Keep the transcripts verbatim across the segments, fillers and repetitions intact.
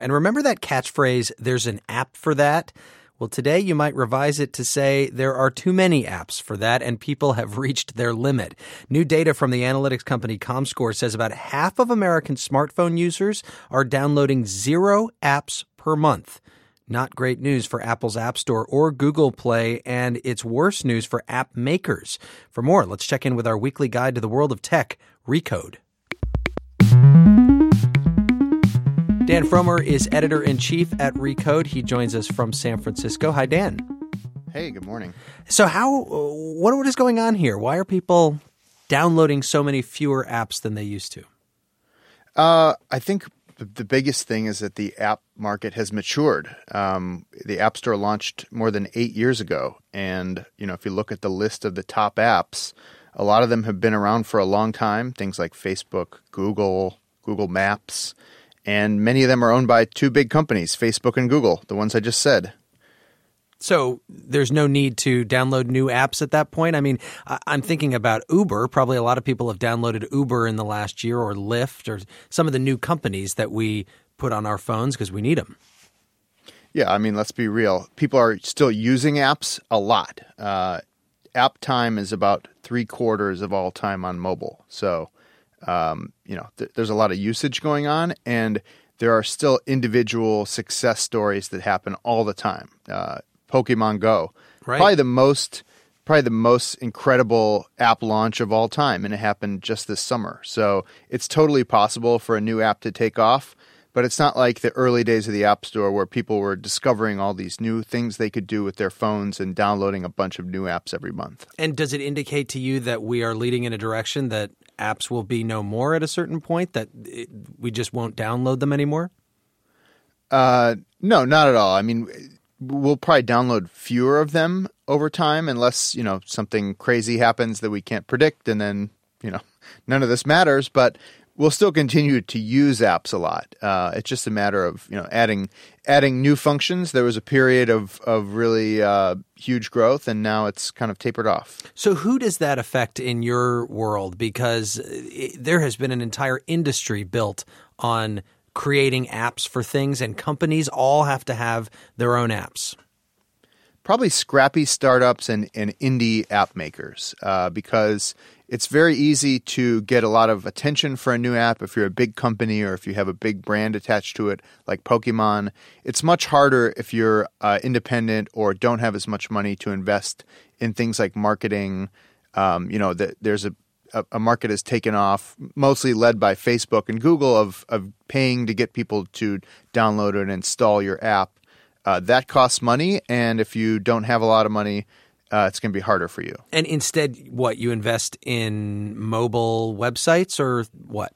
And remember that catchphrase, there's an app for that? Well, today you might revise it to say there are too many apps for that and people have reached their limit. New data from the analytics company Comscore says about half of American smartphone users are downloading zero apps per month. Not great news for Apple's App Store or Google Play, and it's worse news for app makers. For more, let's check in with our weekly guide to the world of tech, Recode. Dan Frommer is editor-in-chief at Recode. He joins us from San Francisco. Hi, Dan. Hey, good morning. So how, what, what is going on here? Why are people downloading so many fewer apps than they used to? Uh, I think the biggest thing is that the app market has matured. Um, the App Store launched more than eight years ago. And, you know, if you look at the list of the top apps, a lot of them have been around for a long time. Things like Facebook, Google, Google Maps. And many of them are owned by two big companies, Facebook and Google, the ones I just said. So there's no need to download new apps at that point? I mean, I'm thinking about Uber. Probably a lot of people have downloaded Uber in the last year, or Lyft, or some of the new companies that we put on our phones because we need them. Yeah, I mean, let's be real. People are still using apps a lot. Uh, app time is about three quarters of all time on mobile. So Um, you know, th- there's a lot of usage going on, and there are still individual success stories that happen all the time. Uh, Pokemon Go, right. probably the most, probably the most incredible app launch of all time, and it happened just this summer. So it's totally possible for a new app to take off, but it's not like the early days of the App Store where people were discovering all these new things they could do with their phones and downloading a bunch of new apps every month. And does it indicate to you that we are leading in a direction that apps will be no more at a certain point, that it, we just won't download them anymore? Uh, no, not at all. I mean, we'll probably download fewer of them over time unless, you know, something crazy happens that we can't predict, and then, you know, none of this matters. But we'll still continue to use apps a lot. Uh, it's just a matter of, you know, adding adding new functions. There was a period of of really uh, huge growth, and now it's kind of tapered off. So who does that affect in your world? Because it, there has been an entire industry built on creating apps for things, and companies all have to have their own apps. Probably scrappy startups and, and indie app makers, uh, because it's very easy to get a lot of attention for a new app if you're a big company or if you have a big brand attached to it, like Pokemon. It's much harder if you're uh, independent or don't have as much money to invest in things like marketing. Um, you know, the, there's a, a, a market has taken off, mostly led by Facebook and Google, of, of paying to get people to download and install your app. Uh, that costs money, and if you don't have a lot of money, uh, it's going to be harder for you. And instead, what, you invest in mobile websites or what?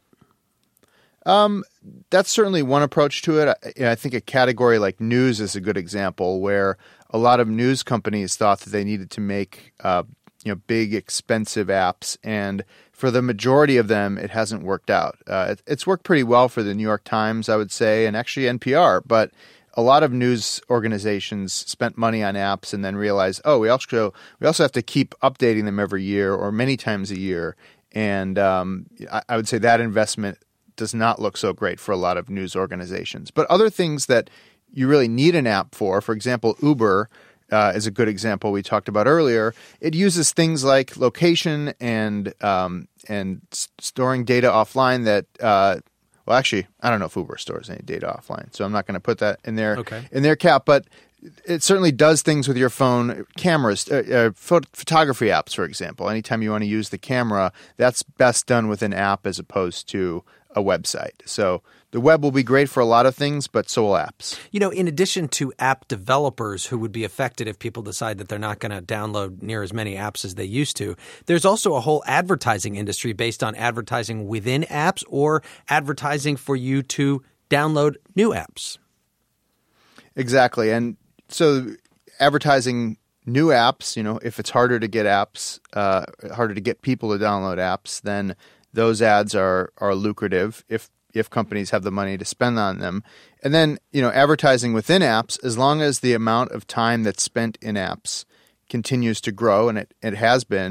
Um, that's certainly one approach to it. I, I think a category like news is a good example, where a lot of news companies thought that they needed to make uh, you know big, expensive apps, and for the majority of them, it hasn't worked out. Uh, it, it's worked pretty well for the New York Times, I would say, and actually N P R, but a lot of news organizations spent money on apps and then realized, oh, we also we also have to keep updating them every year or many times a year. And um, I, I would say that investment does not look so great for a lot of news organizations. But other things that you really need an app for, for example, Uber uh, is a good example we talked about earlier. It uses things like location and um, and s- storing data offline that uh, Well, actually, I don't know if Uber stores any data offline, so I'm not going to put that in their okay. in their cap. But it certainly does things with your phone, cameras, uh, uh, phot- photography apps, for example. Anytime you want to use the camera, that's best done with an app as opposed to a website. So the web will be great for a lot of things, but so will apps. You know, in addition to app developers who would be affected if people decide that they're not going to download near as many apps as they used to, there's also a whole advertising industry based on advertising within apps or advertising for you to download new apps. Exactly. And so advertising new apps, you know, if it's harder to get apps, uh, harder to get people to download apps, then those ads are are lucrative if if companies have the money to spend on them. And then, you know, advertising within apps, as long as the amount of time that's spent in apps continues to grow, and it, it has been,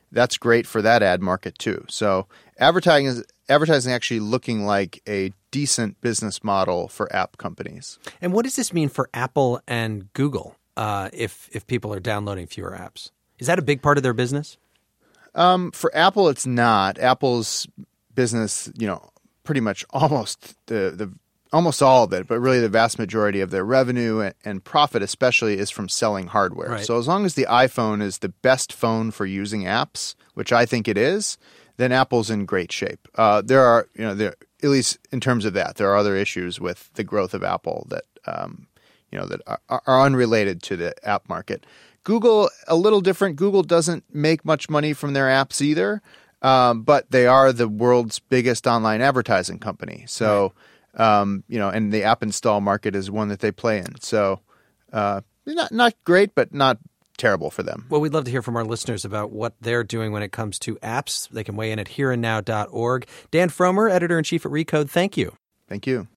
that's great for that ad market too. So advertising is advertising actually looking like a decent business model for app companies. And what does this mean for Apple and Google uh, if if people are downloading fewer apps? Is that a big part of their business? Um, for Apple, it's not. Apple's business, you know, pretty much almost the the almost all of it, but really the vast majority of their revenue and, and profit, especially, is from selling hardware. Right. So as long as the iPhone is the best phone for using apps, which I think it is, then Apple's in great shape. Uh, there are, you know, there at least in terms of that, there are other issues with the growth of Apple that, um, you know, that are, are unrelated to the app market. Google, a little different. Google doesn't make much money from their apps either, um, but they are the world's biggest online advertising company. So, right. um, you know, and the app install market is one that they play in. So, uh, not not great, but not terrible for them. Well, we'd love to hear from our listeners about what they're doing when it comes to apps. They can weigh in at here and now dot org. Dan Frommer, editor-in-chief at Recode, thank you. Thank you.